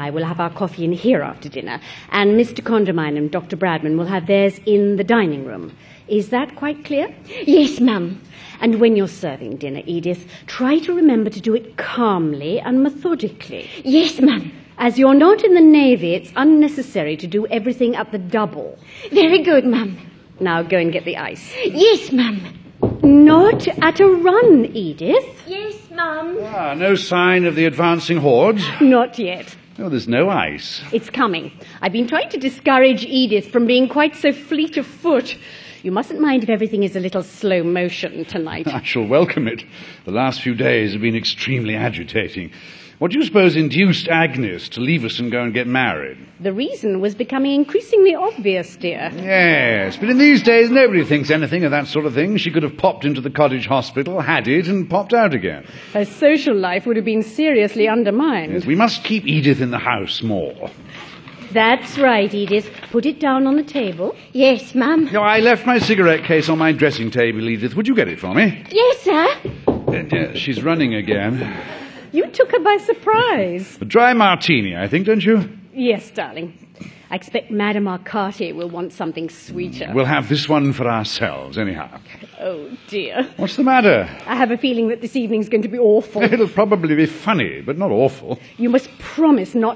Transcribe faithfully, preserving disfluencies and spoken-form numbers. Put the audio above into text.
I will have our coffee in here after dinner, and Mister Condamine and Doctor Bradman will have theirs in the dining room. Is that quite clear? Yes, ma'am. And when you're serving dinner, Edith, try to remember to do it calmly and methodically. Yes, ma'am. As you're not in the Navy, it's unnecessary to do everything at the double. Very good, ma'am. Now go and get the ice. Yes, ma'am. Not at a run, Edith. Yes, ma'am. Ah, no sign of the advancing hordes? Not yet. Oh, there's no ice. It's coming. I've been trying to discourage Edith from being quite so fleet of foot. You mustn't mind if everything is a little slow motion tonight. I shall welcome it. The last few days have been extremely agitating. What do you suppose induced Agnes to leave us and go and get married? The reason was becoming increasingly obvious, dear. Yes, but in these days nobody thinks anything of that sort of thing. She could have popped into the cottage hospital, had it, and popped out again. Her social life would have been seriously undermined. Yes, we must keep Edith in the house more. That's right, Edith. Put it down on the table. Yes, ma'am. No, I left my cigarette case on my dressing table, Edith. Would you get it for me? Yes, sir. Uh, uh, she's running again. You took her by surprise. A dry martini, I think, don't you? Yes, darling. I expect Madame Arcati will want something sweeter. We'll have this one for ourselves, anyhow. Oh, dear. What's the matter? I have a feeling that this evening's going to be awful. It'll probably be funny, but not awful. You must promise not